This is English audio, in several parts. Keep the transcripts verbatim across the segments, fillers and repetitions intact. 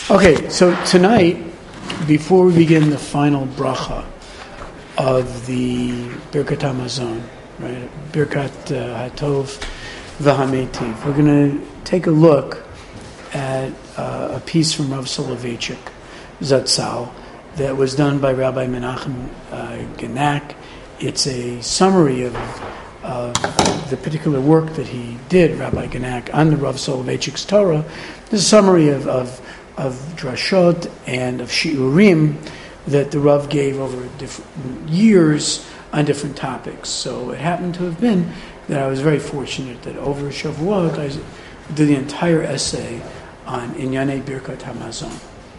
Okay, so tonight, before we begin the final bracha of the Birkat Hamazon, right, Birkat uh, Hatov V'Hametiv, we're going to take a look at uh, a piece from Rav Soloveitchik Zatzal that was done by Rabbi Menachem uh, Genack. It's a summary of uh, the particular work that he did, Rabbi Genack, on the Rav Soloveitchik's Torah. This is a summary of, of of drashot and of shiurim that the Rav gave over different years on different topics. So it happened to have been that I was very fortunate that over Shavuot I did the entire essay on Inyanei Birkat Hamazon.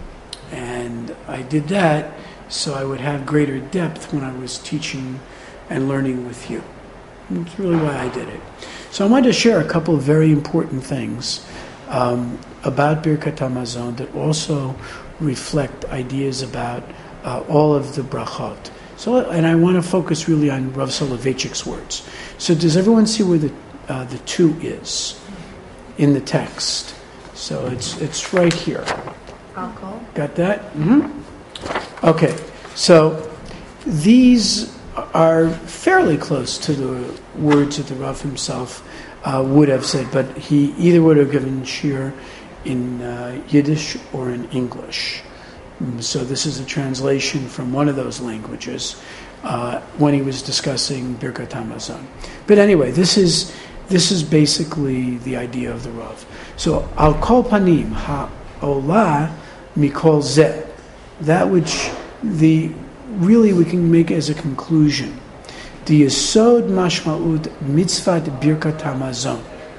And I did that so I would have greater depth when I was teaching and learning with you. And that's really why I did it. So I wanted to share a couple of very important things um, about Birkat Hamazon that also reflect ideas about uh, all of the brachot. So, and I want to focus really on Rav Soloveitchik's words. So, does everyone see where the uh, the two is in the text? So it's it's right here. Alcohol. Got that? Mm-hmm. Okay. So these are fairly close to the words that the Rav himself uh, would have said, but he either would have given shir in uh, Yiddish or in English. So this is a translation from one of those languages uh, when he was discussing Birkat Hamazon. But anyway, this is this is basically the idea of the Rav. So al kol panim ha'olah mikol zeh, that which the really we can make as a conclusion, the yesod mashma'ut mitzvat Birkat Hamazon,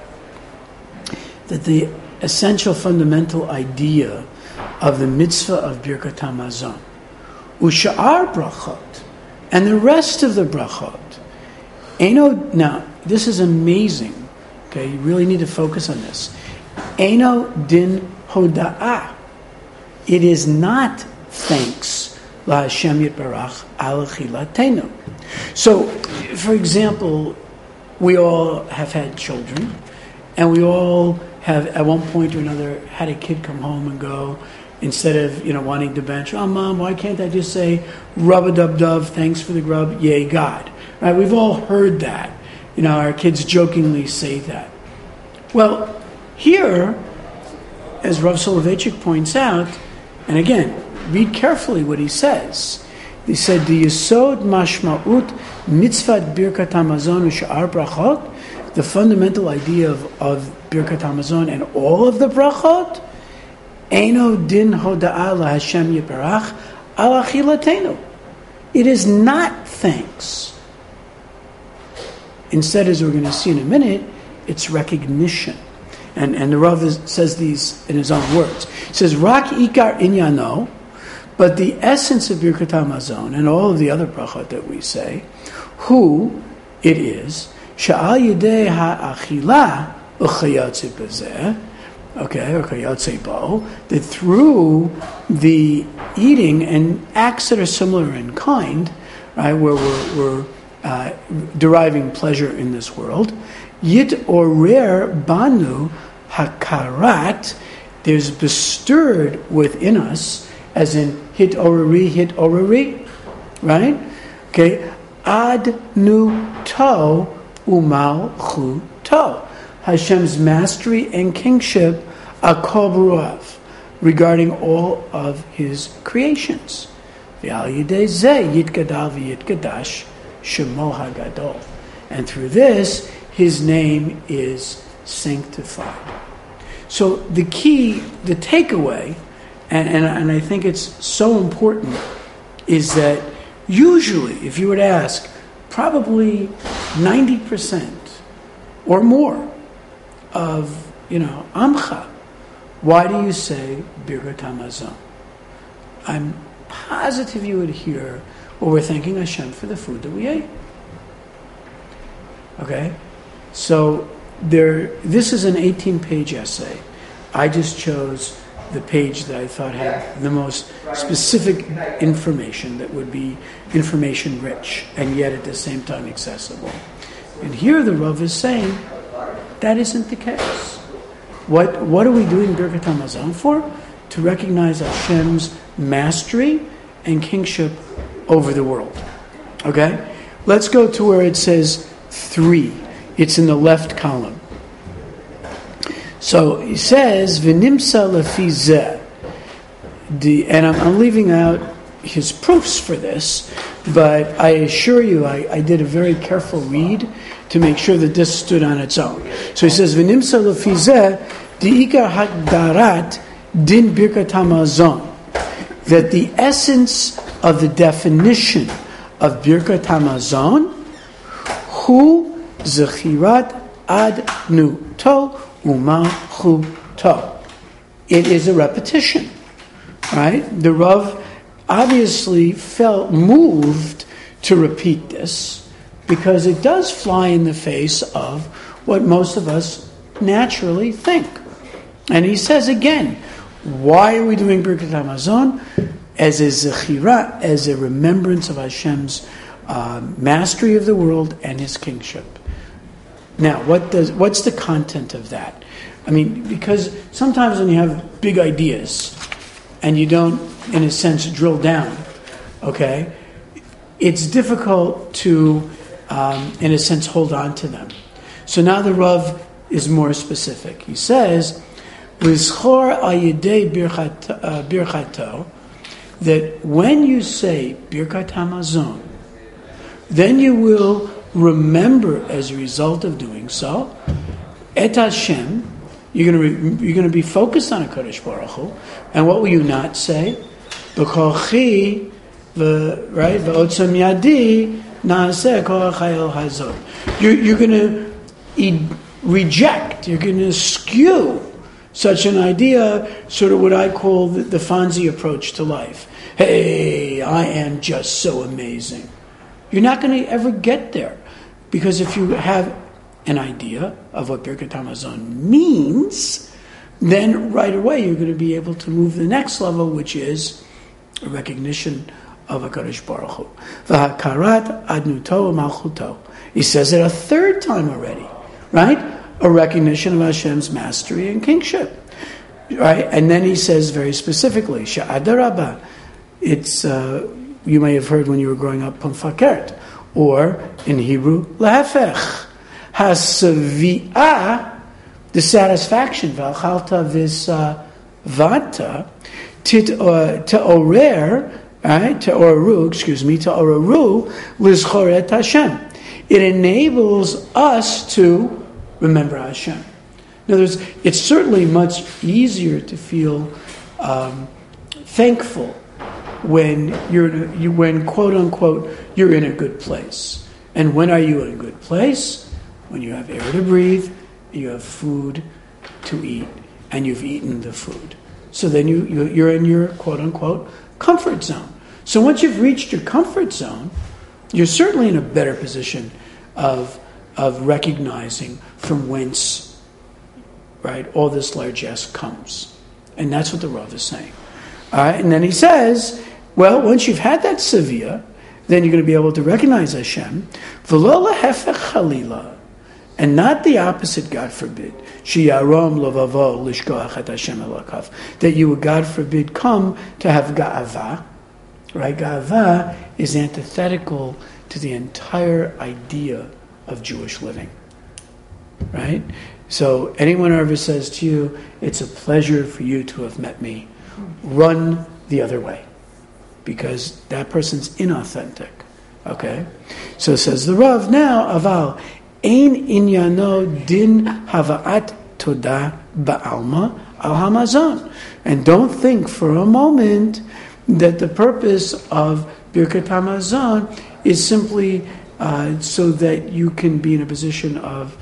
that the essential fundamental idea of the mitzvah of Birkat Hamazon, u'sha'ar brachot, and the rest of the brachot, Eino, now this is amazing, okay, you really need to focus on this. Eino din hoda'ah, it is not thanks la Hashem yitbarach al chilatenu. So, for example, we all have had children, and we all have at one point or another had a kid come home and go, instead of, you know, wanting to bench, oh mom, why can't I just say rub-a-dub-dub, thanks for the grub, yay God. Right? We've all heard that. You know, our kids jokingly say that. Well, here, as Rav Soloveitchik points out, and again, read carefully what he says. He said, the yesod mashma'ut mitzvat Birkat Hamazon u'sha'ar brachot, the fundamental idea of, of Birkat Hamazon and all of the brachot, Eino din hoda'ah la Hashem yitbarach al achilatenu. It is not thanks. Instead, as we're going to see in a minute, it's recognition. And and the Rav is, says these in his own words. He says, Rak ikar inyano, but the essence of Birkat Hamazon and all of the other brachot that we say, who it is, Sha'al yidei ha'achila u'chayatze b'zeh, okay, or chayatze bo, that through the eating and acts that are similar in kind, right, where we're, we're uh, deriving pleasure in this world, yit orer banu hakarat, there's bestirred within us, as in hit orari, hit orari, right? Okay, ad nu to umal chu to, Hashem's mastery and kingship, akol b'ruav, regarding all of His creations. V'al yidei zeh yitgadal v'yitgadash shemo hagadol, and through this, His name is sanctified. So the key, the takeaway, and, and, and I think it's so important, is that usually, if you were to ask, probably ninety percent or more of, you know, Amcha, why do you say Birkat Hamazon? I'm positive you would hear, well, we're thanking Hashem for the food that we ate. Okay? So there. This is an eighteen-page essay. I just chose the page that I thought had the most specific information that would be information-rich and yet at the same time accessible. And here the Rav is saying that isn't the case. What what are we doing Birkat Hamazon for? to recognize Hashem's mastery and kingship over the world. Okay? Let's go to where it says three. It's in the left column. So he says, V'nimsa lefi zeh. The, and I'm, I'm leaving out his proofs for this, but I assure you I, I did a very careful read to make sure that this stood on its own. So he says, V'nimsa lefi zeh, di'ikar hagdarat din birkat hamazon. That the essence of the definition of birkat hamazon, hu zechirat adnuto umalchuto. It is a repetition. Right? The Rav obviously felt moved to repeat this because it does fly in the face of what most of us naturally think. And he says again, why are we doing Birkat Hamazon? As a zechira, as a remembrance of Hashem's uh, mastery of the world and His kingship. Now, what does what's the content of that? I mean, because sometimes when you have big ideas and you don't, in a sense, drill down, okay, it's difficult to, um, in a sense, hold on to them. So now the Rav is more specific. He says, "V'zchor ayidei birchato," that when you say Birkat Hamazon, then you will remember as a result of doing so, Et Hashem. You're going to be, you're going to be focused on a Kodesh Baruch Hu, and what will you not say? B'kochi, right? V'otzam yadi naaseh kol hachayil hazot. You're you're going to e- reject. You're going to skew such an idea, sort of what I call the, the Fonzie approach to life. Hey, I am just so amazing. You're not going to ever get there, because if you have an idea of what Birkat Hamazon means, then right away you're going to be able to move the next level, which is a recognition of HaKadosh Baruch Hu. V'hakarat adnuto u'malchuto. He says it a third time already, right? A recognition of Hashem's mastery and kingship, right? And then he says very specifically, Sha'adarabah. It's, uh, you may have heard when you were growing up, Pumfakert, or in Hebrew, Lahefech. Hasavi'ah, the satisfaction, V'achalta v'savata, Te'orer, right? Te'oreru, excuse me, Te'oreru, Lizchoret Hashem. It enables us to remember Hashem. In other words, it's certainly much easier to feel um, thankful when you're in a, you, when quote unquote you're in a good place. And when are you in a good place? When you have air to breathe, you have food to eat, and you've eaten the food. So then you, you you're in your quote unquote comfort zone. So once you've reached your comfort zone, you're certainly in a better position of of recognizing from whence, right, all this largesse comes. And that's what the Rav is saying. All right, and then he says, well, once you've had that sevilla, then you're going to be able to recognize Hashem. V'lo lahefech chalila. And not the opposite, God forbid. Shiyarom lovavo lishkoach et Hashem elakav. That you would, God forbid, come to have ga'ava. Right? Ga'ava is antithetical to the entire idea of Jewish living. Right? So anyone who ever says to you, it's a pleasure for you to have met me, run the other way. Because that person's inauthentic. Okay? So it says the Rav, now, aval, ein inyano din hava'at todah ba'alma al hamazon. And don't think for a moment that the purpose of Birkat Hamazon is simply uh, so that you can be in a position of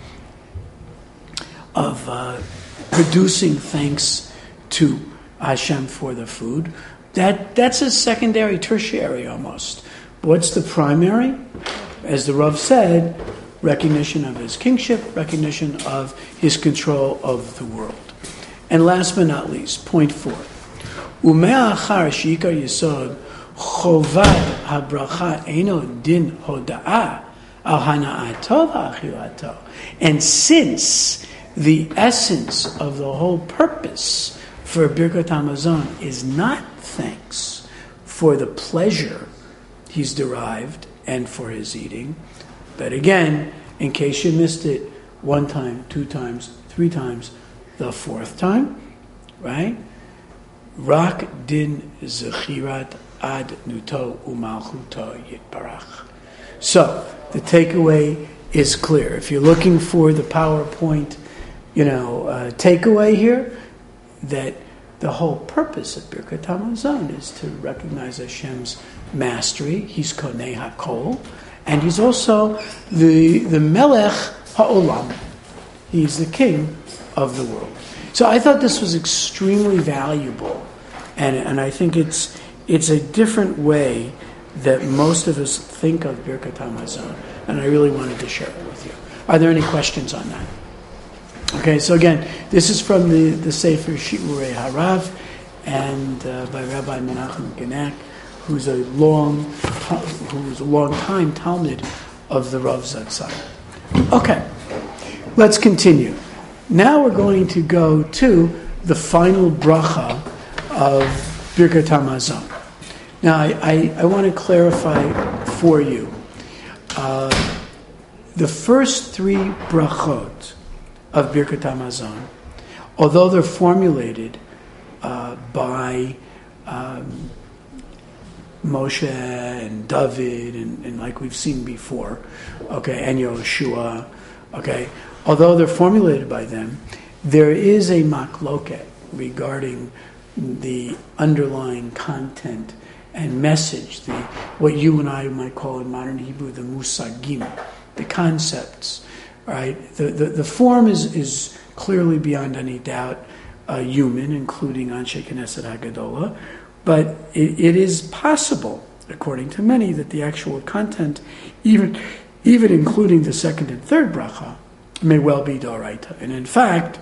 of uh, producing thanks to Hashem for the food. That that's a secondary, tertiary almost. What's the primary? As the Rav said, recognition of His kingship, recognition of His control of the world. And last but not least, point four. Ume'achar she'ikar yesod chovat habracha eino din hoda'ah al hana'ato v'achilato. And since the essence of the whole purpose for Birkat Hamazon is not thanks for the pleasure he's derived and for his eating. But again, in case you missed it, one time, two times, three times, the fourth time, right? Rak din zechirat ad nuto umalchuto yitbarach. So the takeaway is clear. If you're looking for the PowerPoint, you know, uh, takeaway here, that the whole purpose of Birkat Hamazon is to recognize Hashem's mastery. He's Konei HaKol, and he's also the the Melech HaOlam. He's the king of the world. So I thought this was extremely valuable, and and I think it's it's a different way that most of us think of Birkat Hamazon, and I really wanted to share it with you. Are there any questions on that? Okay, so again, this is from the, the Sefer Shi'urei Harav, and uh, by Rabbi Menachem Genack, who's a long, who's a long time Talmud of the Rav Zatzal. Okay, let's continue. Now we're going to go to the final bracha of Birkat Hamazon. Now, I, I, I want to clarify for you. Uh, the first three brachot of Birkat Hamazon, although they're formulated uh, by um, Moshe and David, and, and like we've seen before, okay, and Yoshua, okay, although they're formulated by them, there is a makloket regarding the underlying content and message, the what you and I might call in modern Hebrew the musagim, the concepts. Right, the, the the form is is clearly beyond any doubt uh, human, including Anshe Knesset Hagadola, but it, it is possible, according to many, that the actual content, even even including the second and third bracha, may well be Doraita. And in fact,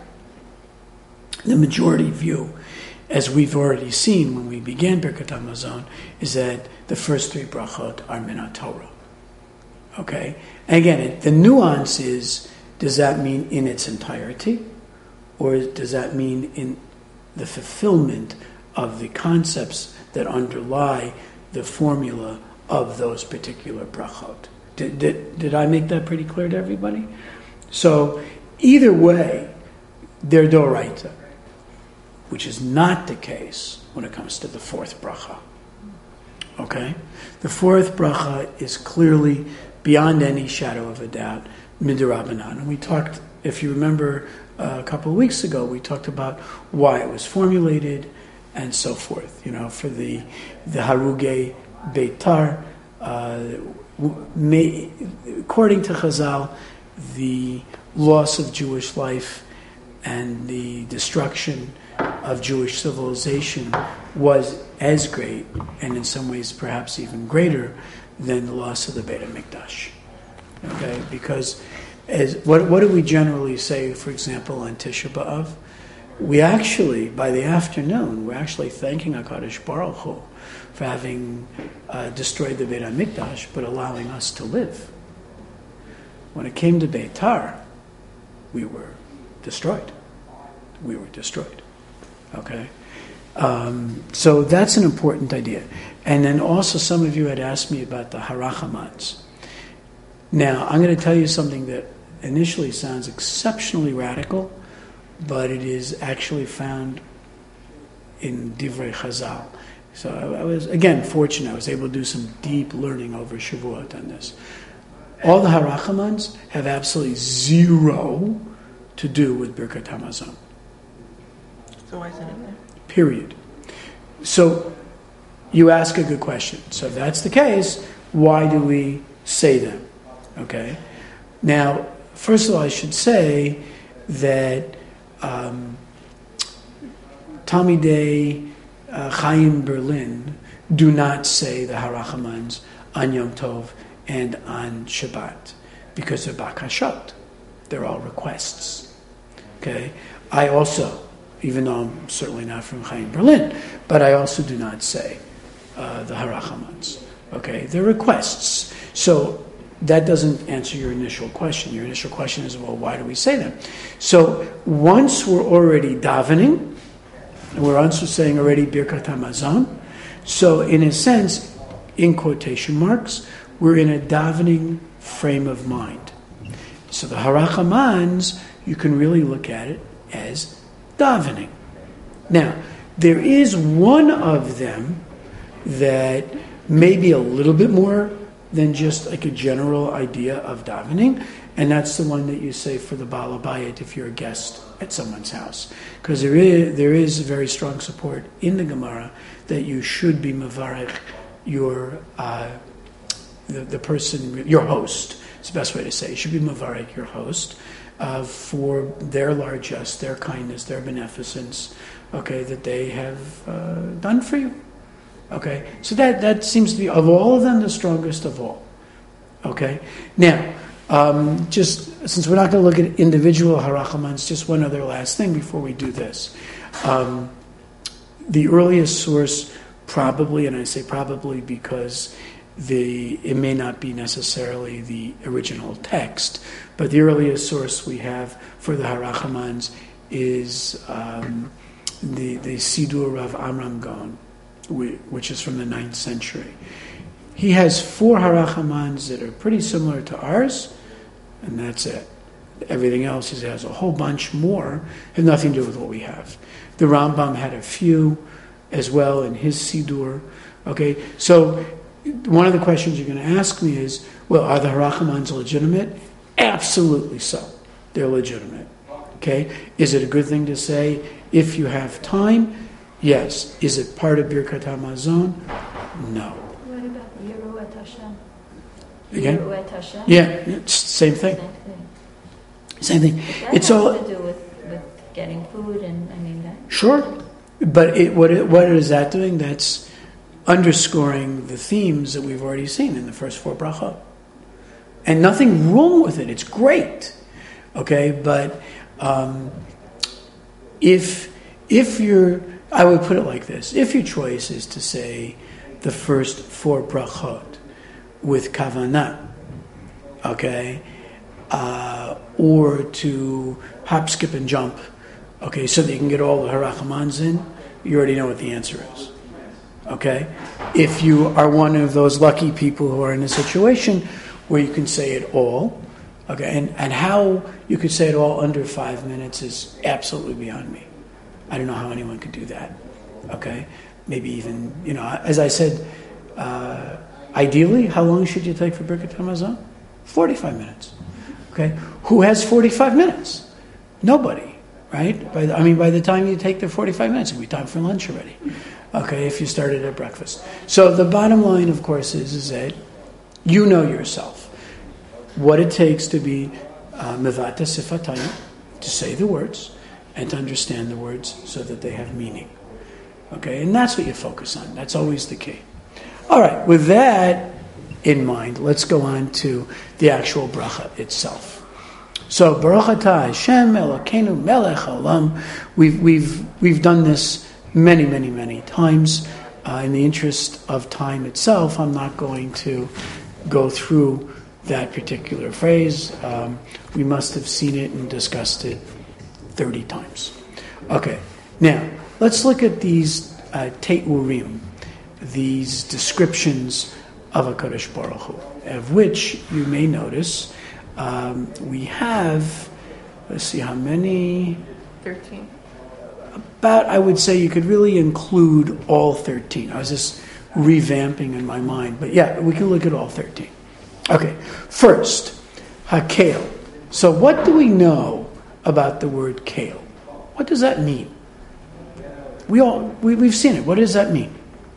the majority view, as we've already seen when we began Birkat Hamazon, is that the first three brachot are Minat Torah. Okay? And again, it, the nuance is, does that mean in its entirety? Or does that mean in the fulfillment of the concepts that underlie the formula of those particular brachot? Did, did, did I make that pretty clear to everybody? So, either way, they're Doraita, which is not the case when it comes to the fourth bracha. Okay? The fourth bracha is clearly, beyond any shadow of a doubt, Midrabanan. And we talked, if you remember, uh, a couple of weeks ago, we talked about why it was formulated and so forth. You know, for the the Haruge Beitar, uh, may, according to Chazal, the loss of Jewish life and the destruction of Jewish civilization was as great, and in some ways perhaps even greater, than the loss of the Beit HaMikdash. Okay, because as what what do we generally say, for example, on Tisha B'Av? We actually, by the afternoon, we're actually thanking HaKadosh Baruch Hu for having uh, destroyed the Beit HaMikdash, but allowing us to live. When it came to Beitar, we were destroyed. We were destroyed. Okay? Um, so that's an important idea. And then also some of you had asked me about the Harachamans. Now, I'm going to tell you something that initially sounds exceptionally radical, but it is actually found in Divrei Chazal. So I, I was, again, fortunate. I was able to do some deep learning over Shavuot on this. All the Harachamans have absolutely zero to do with Birkat Hamazon. So why is it in there? Period. So you ask a good question. So if that's the case, why do we say them? Okay. Now, first of all, I should say that um, Talmidei uh, Chaim Berlin do not say the Harachamans on Yom Tov and on Shabbat because they're bakashot. They're all requests. Okay. I also, even though I'm certainly not from Chaim Berlin, but I also do not say uh, the Harachamans. Okay, they're requests. So that doesn't answer your initial question. Your initial question is, well, why do we say them? So once we're already davening, And we're also saying already Birkat HaMazon. So in a sense, in quotation marks, we're in a davening frame of mind. So the Harachamans, you can really look at it as davening. Now, there is one of them that may be a little bit more than just like a general idea of davening, and that's the one that you say for the Baal Habayit if you're a guest at someone's house. Because there is, there is very strong support in the Gemara that you should be mevarech your, uh, the, the person, your host, it's the best way to say it. You should be mevarech your host uh, for their largesse, their kindness, their beneficence, okay, that they have uh, done for you. Okay, so that, that seems to be, of all of them, the strongest of all. Okay, now, um, just since we're not going to look at individual harachamans, just one other last thing before we do this. Um, the earliest source, probably, and I say probably because the it may not be necessarily the original text, but the earliest source we have for the harachamans is um, the the Sidur of Amram Gaon, which is from the ninth century. He has four harachamans that are pretty similar to ours, and that's it. Everything else he has a whole bunch more, have nothing to do with what we have. The Rambam had a few as well in his Sidur. Okay, so one of the questions you're going to ask me is, well, are the harachamans legitimate? Absolutely so. They're legitimate. Okay, is it a good thing to say if you have time? Yes. Is it part of Birkat HaMazon? No. What about Yeruat Hashem? Again? Yeruat Hashem? Yeah, it's same thing. Same thing. Same thing. That It's has all to do with, with getting food and, I mean, that. sure, but it, what it, what is that doing? That's underscoring the themes that we've already seen in the first four brachot, and nothing wrong with it. It's great, okay. But um, if if you're I would put it like this. If your choice is to say the first four brachot with kavanah, okay, uh, or to hop, skip, and jump, okay, so that you can get all the harachamans in, you already know what the answer is, okay? If you are one of those lucky people who are in a situation where you can say it all, okay, and, and how you could say it all under five minutes is absolutely beyond me. I don't know how anyone could do that, okay? Maybe even, you know, as I said, uh, ideally, how long should you take for Birkat HaMazon? forty-five minutes, okay? Who has forty-five minutes? Nobody, right? By the, I mean, by the time you take the forty-five minutes, it'll be time for lunch already, okay, if you started at breakfast. So the bottom line, of course, is, is that you know yourself what it takes to be mevata sifatayim, to say the words, and to understand the words so that they have meaning. Okay, and that's what you focus on. That's always the key. All right, with that in mind, let's go on to the actual bracha itself. So, Baruch atah Hashem Elokeinu melech haolam. We've we've we've done this many, many, many times. Uh, in the interest of time itself, I'm not going to go through that particular phrase. Um, we must have seen it and discussed it thirty times. Okay, now let's look at these uh, te'urim, these descriptions of HaKadosh Baruch Hu, of which you may notice um, we have, let's see how many? thirteen. About, I would say you could really include all thirteen. I was just revamping in my mind, but yeah, we can look at all thirteen. Okay, first, hakel. So what do we know about the word kale? What does that mean? We all we, we've seen it. What does that mean?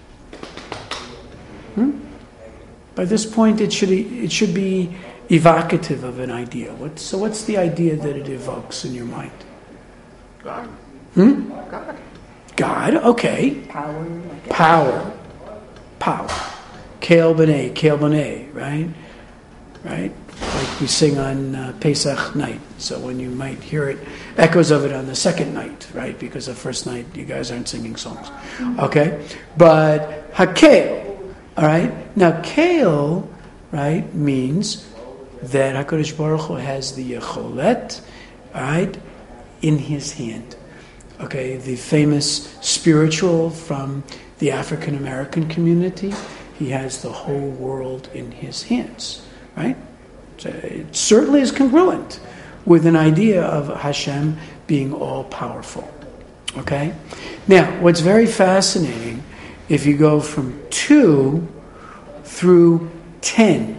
Hmm? By this point, it should it should be evocative of an idea. What, so, what's the idea that it evokes in your mind? God. Hmm? God. God. Okay. Power. Like Power. Power. Kale b'nei. Kale b'nei. Right. Right. Like we sing on uh, Pesach night. So when you might hear it, echoes of it on the second night, right? Because the first night you guys aren't singing songs. Okay? But hakel, all right? Now kale, right, means that HaKadosh Baruch Hu has the yecholet, all right, in his hand. Okay, the famous spiritual from the African American community. He has the whole world in his hands, right? So it certainly is congruent with an idea of Hashem being all powerful. Okay? Now, what's very fascinating, if you go from two through ten,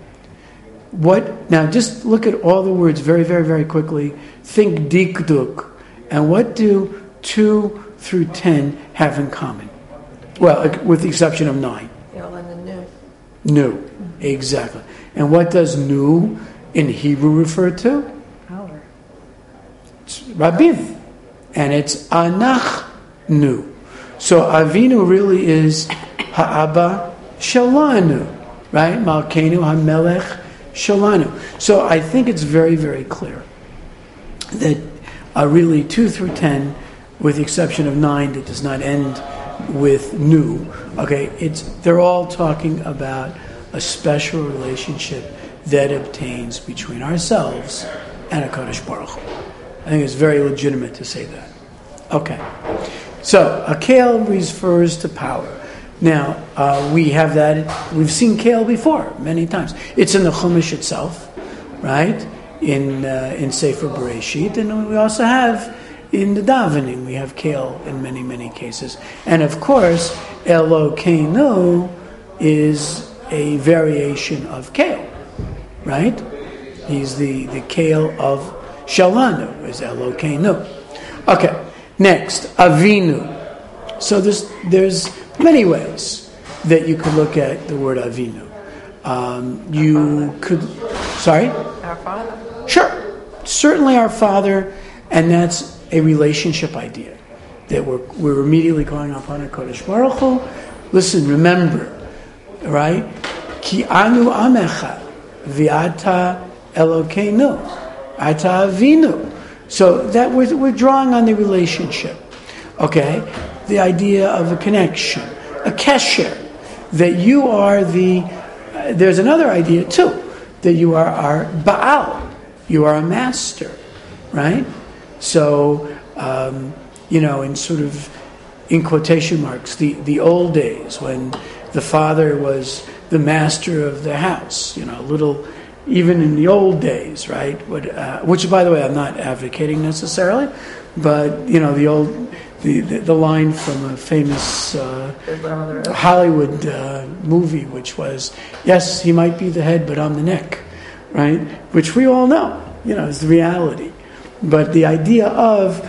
what, now just look at all the words very, very, very quickly. Think dikduk. And what do two through ten have in common? Well, with the exception of nine. They're all in the new. New, exactly. And what does new in Hebrew refer to? Power. It's Rabim. And it's Anach nu. So Avinu really is Ha'aba Shalanu, right? Malkeinu HaMelech Shalanu. So I think it's very, very clear that uh, really two through ten, with the exception of nine that does not end with new, okay, it's they're all talking about a special relationship that obtains between ourselves and HaKadosh Baruch Hu. I think it's very legitimate to say that. Okay. So, a kale refers to power. Now, uh, we have that, we've seen kale before, many times. It's in the Chumash itself, right? In uh, in Sefer Bereshit, and we also have in the davening, we have kale in many, many cases. And of course, Elokeinu is a variation of kale, right? He's the, the kale of Shalanu, is Elokeinu. Okay, next, Avinu. So there's, there's many ways that you could look at the word Avinu. Um, you could, sorry? Our Father. Sure, certainly our Father, and that's a relationship idea that we're, we're immediately going up on a Kodesh Baruch Hu. Listen, remember, right? Ki anu amecha v'ata Elokeinu, ata Avinu. So that we're, we're drawing on the relationship, okay? The idea of a connection, a kesher, that you are the. Uh, there's another idea too, that you are our Baal, you are a master, right? So, um, you know, in sort of, in quotation marks, the, the old days when the father was the master of the house, you know, a little, even in the old days, right? What, uh, which, by the way, I'm not advocating necessarily, but, you know, the old, the, the, the line from a famous uh, Hollywood uh, movie, which was, yes, he might be the head, but I'm the neck, right? Which we all know, you know, is the reality. But the idea of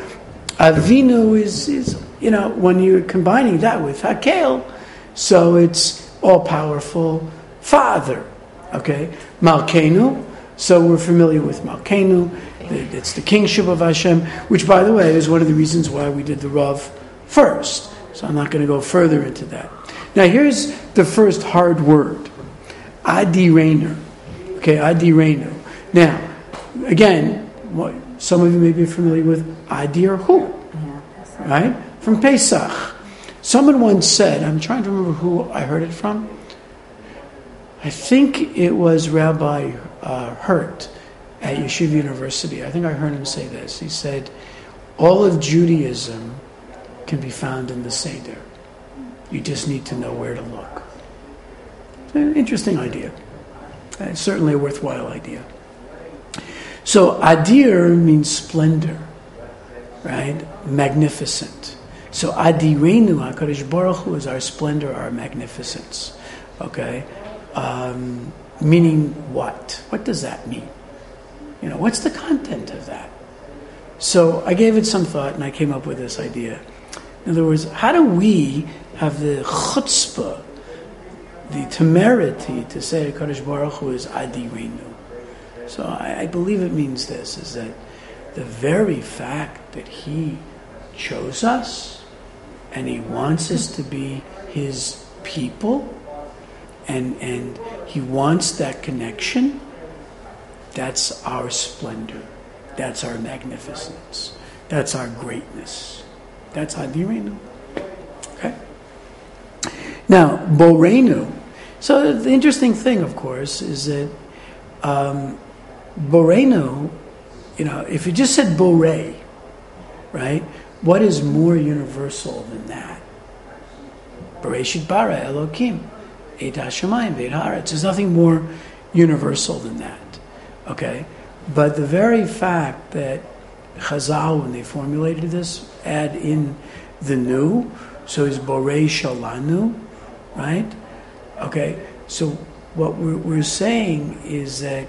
Avinu is, is, you know, when you're combining that with Hakel, so it's all-powerful Father, okay? Malkeinu, so we're familiar with Malkeinu, it's the kingship of Hashem, which, by the way, is one of the reasons why we did the Rav first. So I'm not going to go further into that. Now here's the first hard word, Adirenu, okay, Adirenu. Now, again, what, some of you may be familiar with Adir Hu, right? From Pesach. Someone once said, I'm trying to remember who I heard it from. I think it was Rabbi uh, Hurt at Yeshiva University. I think I heard him say this. He said, all of Judaism can be found in the Seder. You just need to know where to look. It's an interesting idea. It's certainly a worthwhile idea. So Adir means splendor, right? Magnificent. So Adirenu, HaKadosh Baruch Hu, is our splendor, our magnificence. Okay? Um, meaning what? What does that mean? You know, what's the content of that? So I gave it some thought and I came up with this idea. In other words, how do we have the chutzpah, the temerity to say HaKadosh Baruch Hu is Adirenu? So I, I believe it means this, is that the very fact that he chose us and he wants us to be his people and and he wants that connection, that's our splendor. That's our magnificence. That's our greatness. That's Adirenu. Okay? Now, Borenu. So the interesting thing, of course, is that um, Borenu, you know, if you just said Borei, right? What is more universal than that? Bereshit bara Elokim, et hashamayim ve'et haaretz. There's nothing more universal than that. Okay? But the very fact that Chazal, when they formulated this, add in the new, so it's Borei Shalanu, right? Okay, so what we're, we're saying is that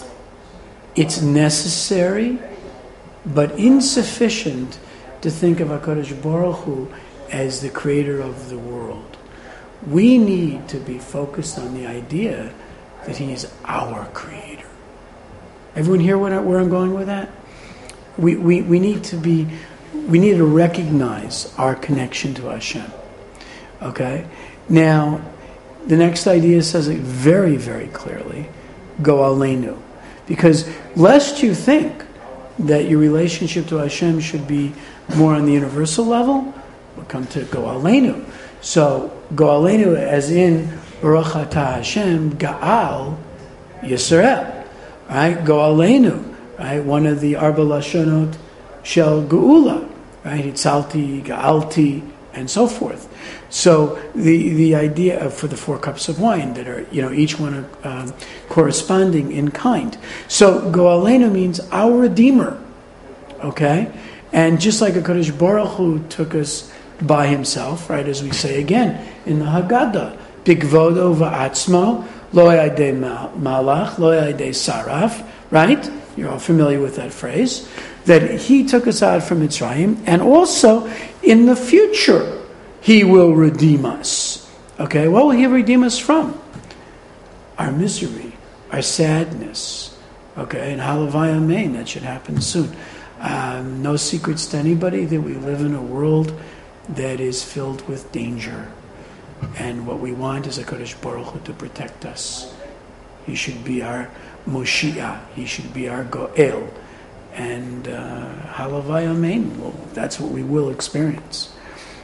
it's necessary, but insufficient to think of HaKadosh Baruch Hu as the creator of the world. We need to be focused on the idea that He is our creator. Everyone hear what I, where I'm going with that? We, we we need to be, we need to recognize our connection to Hashem. Okay? Now, the next idea says it very, very clearly, Go Aleinu. Because lest you think that your relationship to Hashem should be more on the universal level, we'll come to Go Aleinu. So, Go Aleinu as in, Baruch Atah Hashem, Ga'al Yisrael. Right? Go Aleinu. Right? One of the Arba Lashonot Shel Geula. Right? Hitzalti, Ga'alti, and so forth. So the the idea of, for the four cups of wine that are, you know, each one uh, corresponding in kind. So Go Aleinu means our Redeemer. Okay? And just like HaKadosh Baruch Hu took us by Himself, right, as we say again in the Haggadah, Bigvodo va'atzmo, lo yadei malach, lo yadei saraf, right? You're all familiar with that phrase. That He took us out from Mitzrayim, and also in the future He will redeem us. Okay, what will He redeem us from? Our misery, our sadness. Okay, and Halavai Amen, that should happen soon. Um, no secrets to anybody that we live in a world that is filled with danger. And what we want is HaKadosh Baruch Hu to protect us. He should be our Moshiach. He should be our Goel. And uh, Halavai Amen. Well, that's what we will experience.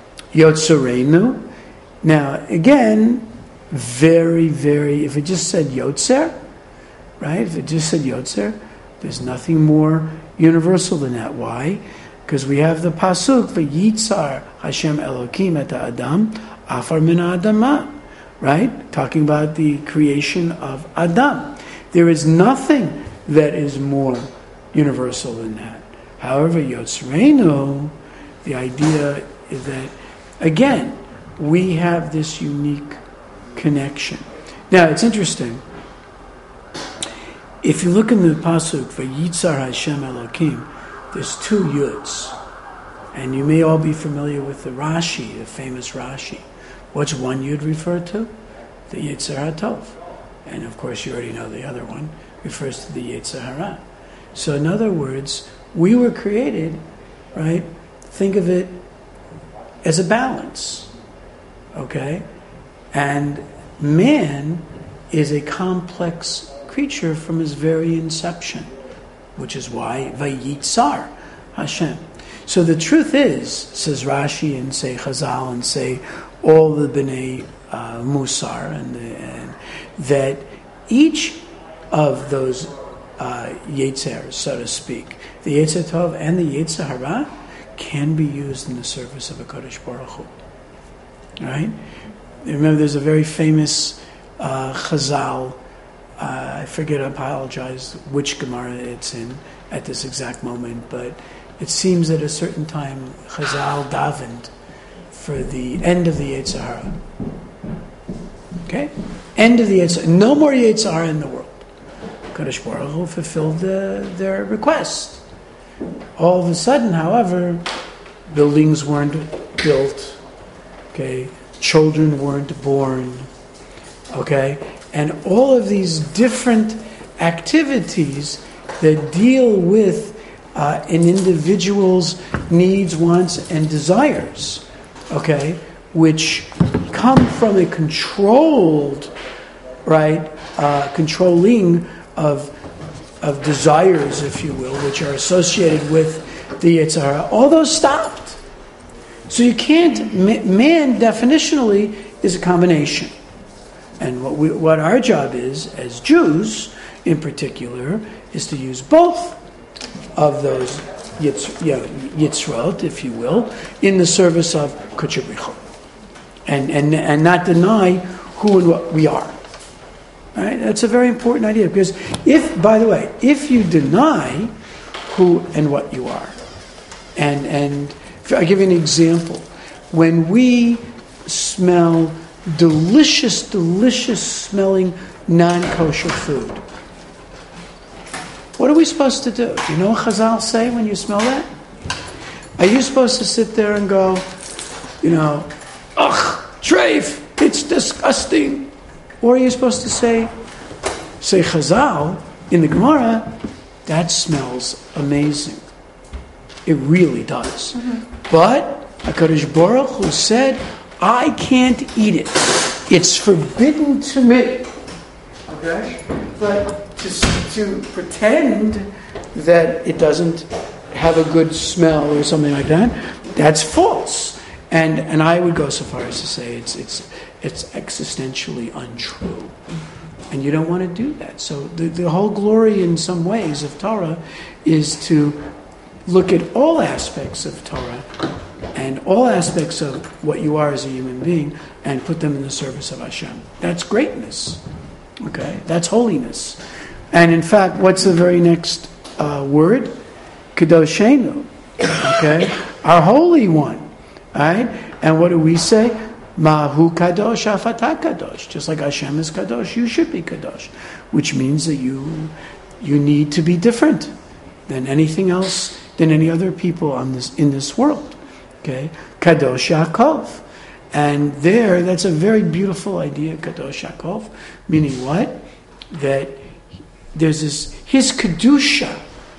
Yotzerenu. Now, again, very, very, if it just said Yotzer, right? If it just said Yotzer, there's nothing more universal than that. Why? Because we have the Pasuk, V'yitzar Hashem Elokim et Adam, Afar min Adama, right? Talking about the creation of Adam. There is nothing that is more universal than that. However, Yotzreinu, the idea is that, again, we have this unique connection. Now, it's interesting. If you look in the Pasuk, V'yitzar Hashem Elokim, there's two Yuds. And you may all be familiar with the Rashi, the famous Rashi. What's one Yud refer to? The Yetzer HaTov. And of course, you already know the other one refers to the Yetzer Hara. So in other words, we were created, right? Think of it as a balance, okay? And man is a complex creature from his very inception, which is why Vayitzar Hashem. So the truth is, says Rashi and say Chazal and say all the B'nai uh, Musar, and, the, and that each of those uh, Yetzers, so to speak, the Yetzer Tov and the Yetzer Hara, can be used in the service of HaKadosh Baruch Hu. Right? Remember, there's a very famous uh, Chazal, uh, I forget, I apologize which Gemara it's in at this exact moment, but it seems at a certain time Chazal davened for the end of the Yetzer Hara. Okay? End of the Yetzer Hara. No more Yetzer Hara in the world. Kadosh Baruch Hu fulfilled the, their request. All of a sudden, however, buildings weren't built. Okay? Children weren't born. Okay? And all of these different activities that deal with uh, an individual's needs, wants, and desires, okay, which come from a controlled, right, uh, controlling of of desires, if you will, which are associated with the Yetzer Hara, all those stopped. So you can't, man definitionally is a combination. And what we, what our job is, as Jews in particular, is to use both of those Yitz, yeah, Yitzrot, if you will, in the service of Kodesh B'Chol. And, and, and not deny who and what we are. Right? That's a very important idea, because if, by the way, if you deny who and what you are, and and I'll give you an example. When we smell delicious, delicious smelling non-kosher food, what are we supposed to do? Do you know what Chazal say when you smell that? Are you supposed to sit there and go, you know, ugh, treif, it's disgusting? Or are you supposed to say, say Chazal in the Gemara, that smells amazing. It really does. Mm-hmm. But HaKadosh Baruch Hu said, I can't eat it. It's forbidden to me. Okay? But to, to pretend that it doesn't have a good smell or something like that, that's false. And and I would go so far as to say it's it's it's existentially untrue. And you don't want to do that. So the, the whole glory in some ways of Torah is to look at all aspects of Torah and all aspects of what you are as a human being and put them in the service of Hashem. That's greatness. Okay? That's holiness. And in fact, what's the very next uh, word? Kadoshenu. Okay? Our Holy One. Right? And what do we say? Mahu kadosh, afata kadosh. Just like Hashem is kadosh, you should be kadosh. Which means that you you need to be different than anything else, than any other people on this in this world. Okay? Kadosh Yaakov. And there, that's a very beautiful idea, Kadosh Yaakov. Meaning what? That there's this, his Kedusha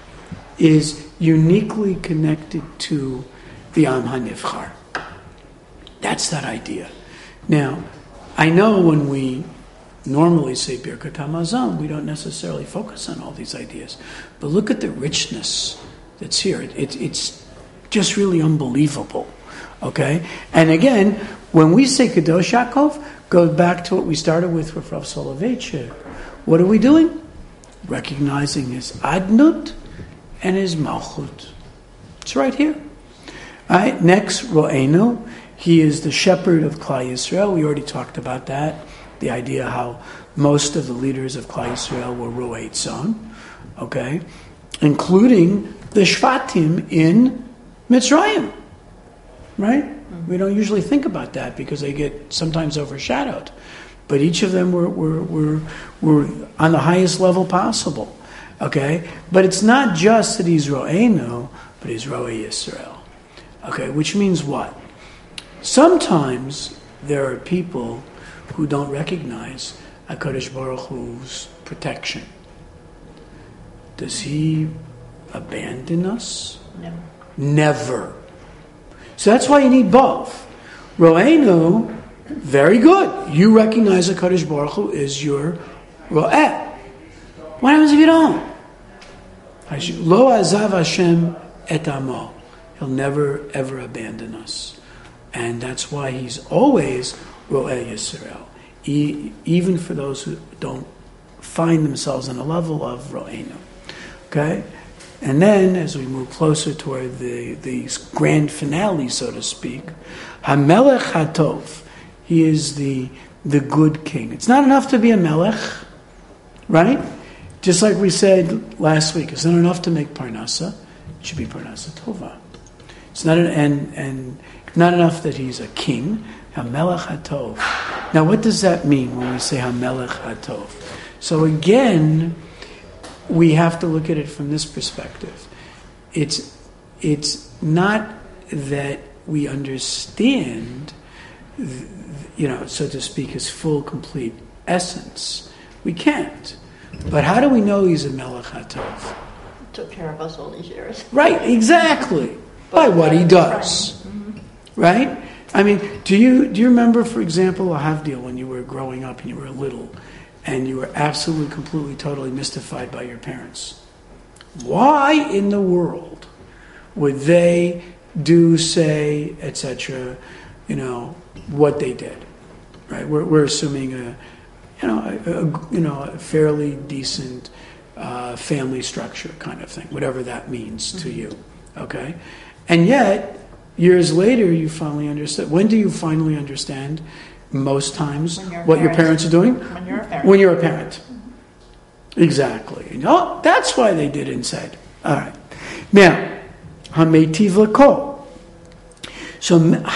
is uniquely connected to the Am HaNivchar. That's that idea. Now, I know when we normally say Birkat HaMazon, we don't necessarily focus on all these ideas. But look at the richness that's here. It, it, it's just really unbelievable. Okay? And again, when we say Kadosh Yaakov, go back to what we started with with Rav Soloveitchik. What are we doing? Recognizing his Adnut and his Malchut. It's right here. All right, next, Ro'enu. He is the shepherd of Klal Yisrael. We already talked about that. The idea how most of the leaders of Klal Yisrael were Ro'ei Tzon. Okay? Including the Shvatim in Mitzrayim. Right? Mm-hmm. We don't usually think about that because they get sometimes overshadowed. But each of them were, were, were, were on the highest level possible. Okay? But it's not just that he's Ro'enu, but he's Ro'ei Yisrael. Okay? Which means what? Sometimes there are people who don't recognize HaKadosh Baruch Hu's protection. Does he abandon us? Never. Never. So that's why you need both. Ro'enu, very good. You recognize HaKadosh Baruch Hu is your Ro'eh. What happens if you don't? Lo azav Hashem et amo. He'll never, ever abandon us. And that's why he's always Ro'eh Yisrael. E- even for those who don't find themselves on a level of Ro'enu. Okay? And then, as we move closer toward the, the grand finale, so to speak, HaMelech HaTov. He is the, the good king. It's not enough to be a melech, right? Just like we said last week, it's not enough to make Parnasa. It should be Parnasa Tova. It's not an, and and not enough that he's a king. HaMelech HaTov. Now, what does that mean when we say HaMelech HaTov? So again, we have to look at it from this perspective. It's it's not that we understand, you know, so to speak, his full, complete essence. We can't. But how do we know he's a Melech HaTov? Took care of us all these years. Right, exactly. By what he does. Mm-hmm. Right? I mean, do you do you remember, for example, a Havdil when you were growing up and you were little and you were absolutely, completely, totally mystified by your parents? Why in the world would they do, say, et cetera, you know, what they did? Right? We're, we're assuming a, you know, a, a, you know, a fairly decent uh, family structure kind of thing, whatever that means mm-hmm. to you. Okay? And yet, years later, you finally understand. When do you finally understand? Most times, what your parents are doing? When you're a parent. When you're a parent. Exactly. No, that's why they did inside. All right. Now, hametiv lako. So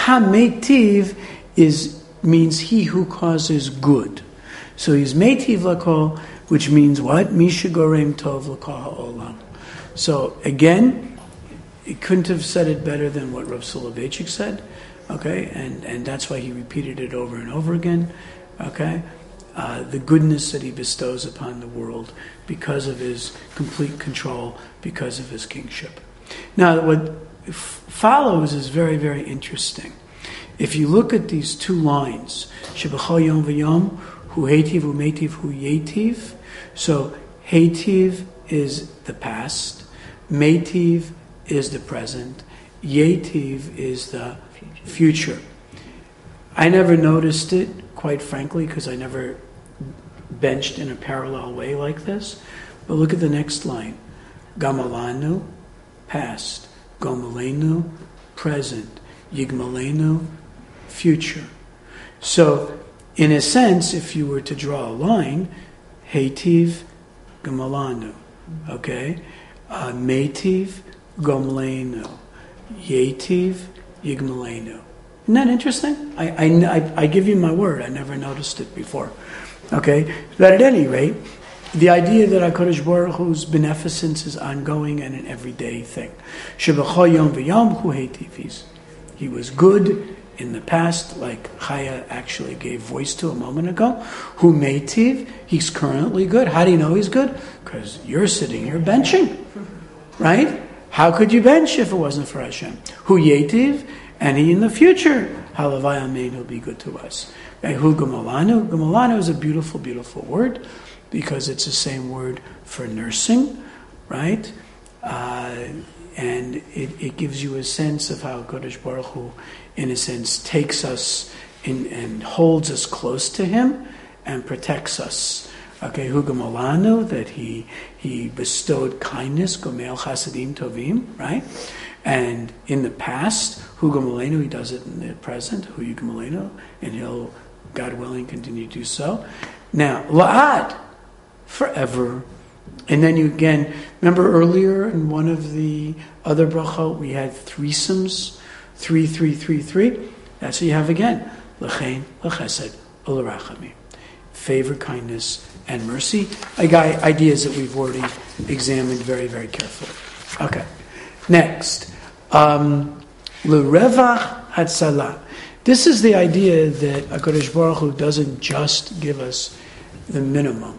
hametiv is means he who causes good. So he's metiv lako, which means what? Misha gorem tov lako ha'olam. So again, he couldn't have said it better than what Rav Soloveitchik said. Okay, and, and that's why he repeated it over and over again. Okay, uh, the goodness that he bestows upon the world because of his complete control, because of his kingship. Now, what f- follows is very, very interesting. If you look at these two lines, Shebachol Yom V'Yom, Hu Heitiv, Hu Meitiv, Hu Yetiv. So, Heitiv is the past, Meitiv is the present, Yetiv is the future. I never noticed it, quite frankly, because I never benched in a parallel way like this. But look at the next line. Gamalanu, past. Gomalenu, present. Yigmalenu, future. So, in a sense, if you were to draw a line, Heitiv, Gamalanu. Okay? Uh, Meitiv, Gomalenu. Yetiv, Yigmalenu. Isn't that interesting? I, I, I give you my word. I never noticed it before. Okay? But at any rate, the idea that HaKadosh Baruch Hu's beneficence is ongoing and an everyday thing. Shebachol Yom V'Yom Hu Heitiv. He was good in the past, like Chaya actually gave voice to a moment ago. Hu Meitiv. He's currently good. How do you know he's good? Because you're sitting here benching. Right? How could you bench if it wasn't for Hashem? Hu Yetiv, and he in the future, Halavai Amen, he'll be good to us. Hu Gamalanu. Gamalanu is a beautiful, beautiful word because it's the same word for nursing, right? Uh, and it, it gives you a sense of how Kodesh Baruch Hu, in a sense, takes us in, and holds us close to Him and protects us. Okay, Hu Gamalanu, that he he bestowed kindness, Gomel Chasadim Tovim, right? And in the past, Hu Gamalenu, he does it in the present, Hu Gamalenu, and he'll, God willing, continue to do so. Now, La'ad, forever. And then you again, remember earlier in one of the other brachot, we had threesomes, three, three, three, three. That's what you have again. L'chein, l'chesed, u'l'rachamim. Favor, kindness, and mercy. Ideas that we've already examined very, very carefully. Okay. Next. Um, L'revach hatzalah. This is the idea that HaKadosh Baruch Hu doesn't just give us the minimum.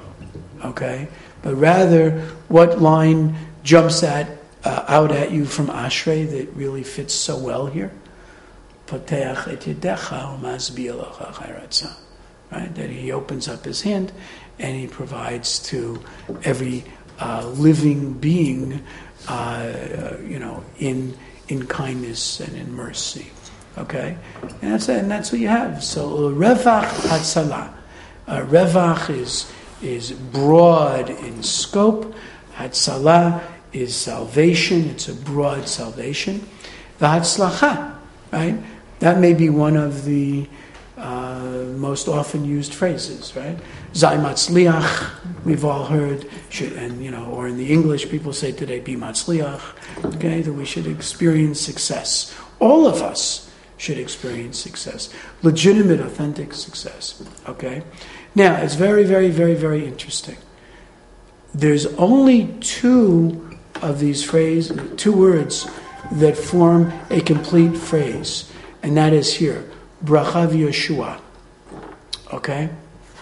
Okay? But rather, what line jumps at uh, out at you from Ashrei that really fits so well here? Poteach et yedecha u'mazbi elacha chayratza. Right? That he opens up his hand and he provides to every uh, living being, uh, you know, in in kindness and in mercy. Okay, and that's and that's what you have. So revach hatzalah. Uh, revach is is broad in scope. Hatzalah is salvation. It's a broad salvation. The hatzlacha, right? That may be one of the Uh, most often used phrases, right? Zay matzliach, we've all heard, should, and you know, or in the English, people say today, be matzliach, okay, that we should experience success. All of us should experience success, legitimate, authentic success, okay? Now, it's very, very, very, very interesting. There's only two of these phrases, two words that form a complete phrase, and that is here. Bracha v'Yeshua. Okay?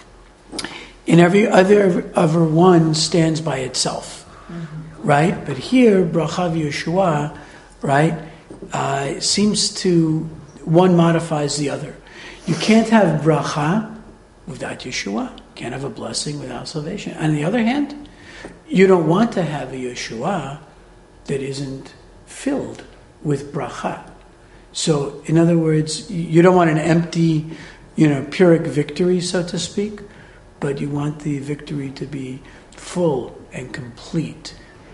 And every other other one stands by itself. Mm-hmm. Right? But here, Bracha v'Yeshua, right, uh, seems to, one modifies the other. You can't have bracha without Yeshua. You can't have a blessing without salvation. On the other hand, you don't want to have a Yeshua that isn't filled with bracha. So, in other words, you don't want an empty, you know, Pyrrhic victory, so to speak, but you want the victory to be full and complete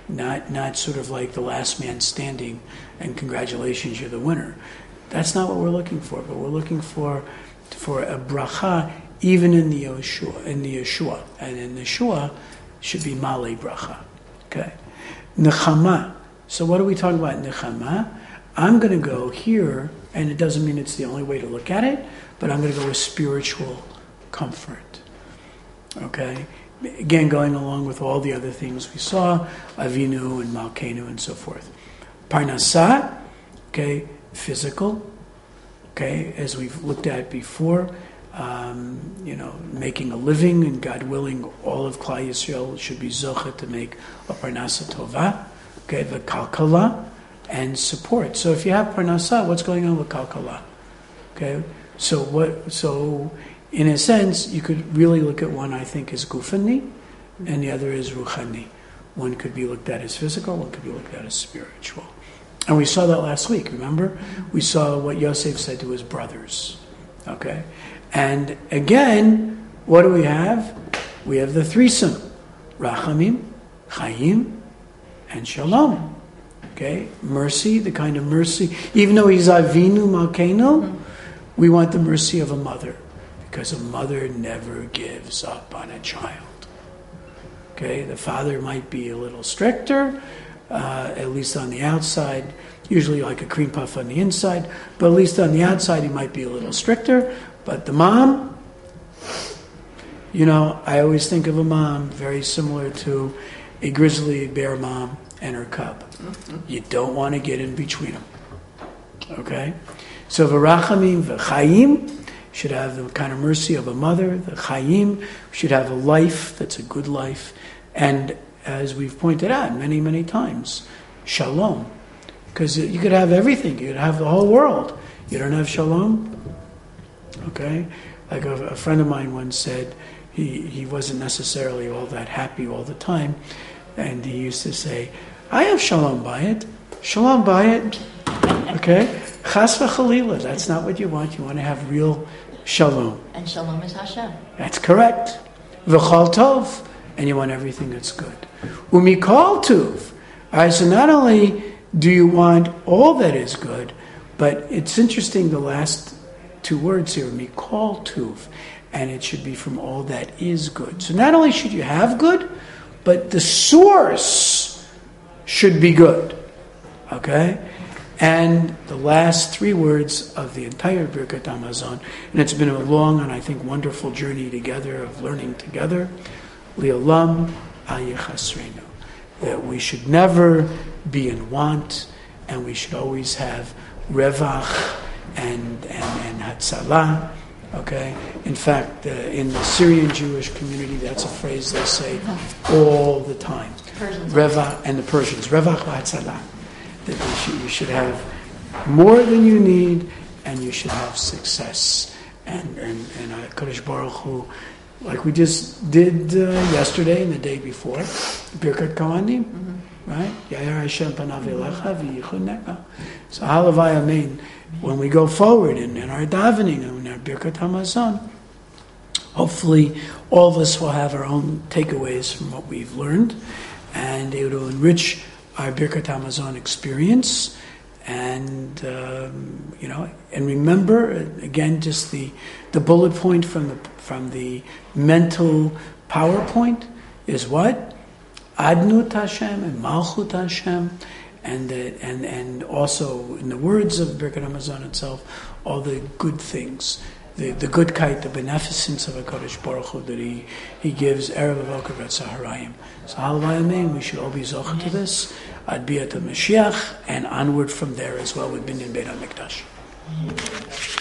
not not sort of like the last man standing and congratulations, you're the winner. That's not what we're looking for, but we're looking for for a bracha even in the Yeshua, in the Yeshua. And in Yeshua should be Male bracha. Okay. Nechama. So what are we talking about, Nechama? I'm going to go here, and it doesn't mean it's the only way to look at it, but I'm going to go with spiritual comfort. Okay? Again, going along with all the other things we saw, Avinu and Malkeinu and so forth. Parnasah, okay, physical, okay, as we've looked at before, um, you know, making a living, and God willing, all of Klal Yisrael should be zocheh to make a Parnasah Tovah, okay, the Kalkala, and support. So if you have Parnasah, what's going on with Kalkala? Okay, so what, so in a sense, you could really look at one, I think, as Gufani, and the other is Ruchani. One could be looked at as physical, one could be looked at as spiritual. And we saw that last week, remember? We saw what Yosef said to his brothers. Okay? And again, what do we have? We have the threesome. Rachamim, Chaim, and Shalom. Okay? Mercy, the kind of mercy. Even though he's Avinu Malkeinu, we want the mercy of a mother. Because a mother never gives up on a child. Okay? The father might be a little stricter, Uh, at least on the outside, usually like a cream puff on the inside, but at least on the outside he might be a little stricter. But the mom, you know, I always think of a mom very similar to a grizzly bear mom and her cub. You don't want to get in between them. Okay? So v'rachamim v'chayim should have the kind of mercy of a mother. The chayim should have a life that's a good life. And as we've pointed out many, many times, shalom. Because you could have everything. You could have the whole world. You don't have shalom? Okay? Like a, a friend of mine once said, he, he wasn't necessarily all that happy all the time. And he used to say, I have shalom bayit. Shalom bayit. Okay? Chas v'chalila. That's not what you want. You want to have real shalom. And shalom is Hashem. That's correct. V'chal tov. And you want everything that's good. Umikol tuv. All right, so not only do you want all that is good, but it's interesting, the last two words here, mikol tuv, and it should be from all that is good. So not only should you have good, but the source should be good. Okay? And the last three words of the entire Birkat Hamazon, and it's been a long and I think wonderful journey together of learning together, Li'olam ayichasreinu. That we should never be in want, and we should always have revach and and, and hatzalah. Okay. In fact, uh, in the Syrian Jewish community, that's a phrase they say all the time. Revach, and the Persians, revach hatzalah. That you should, you should have more than you need, and you should have success. And and and uh, Kadosh Baruch Hu, like we just did uh, yesterday and the day before, Birkat Kohanim, mm-hmm. right? Yair Hashem panav elecha v'yichud neka. So halavai amen. When we go forward in, in our davening and in our Birkat Hamazon, hopefully all of us will have our own takeaways from what we've learned, and it will enrich our Birkat Hamazon experience. And um, you know, and remember again, just the the bullet point from the from the mental PowerPoint is what? Adnut Hashem and Malchut Hashem, and the, and and also in the words of Birkat Hamazon itself, all the good things, the the goodkeit, the beneficence of HaKadosh Baruch Hu that he he gives erev avokav at Saharayim. So halavai amen. We should all be zocheh to this. Ad Biat HaMashiach, and onward from there as well with Binyan Beit HaMikdash.